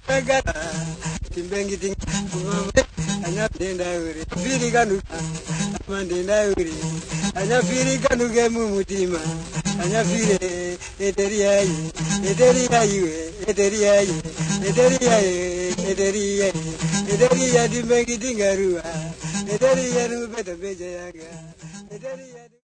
Agara timbengi ting anya denda uri firi kanu mandenda uri anya firi kanu ke mumutima anya fire eteria timbengi tingarua eteria nu beta beja yaga eteria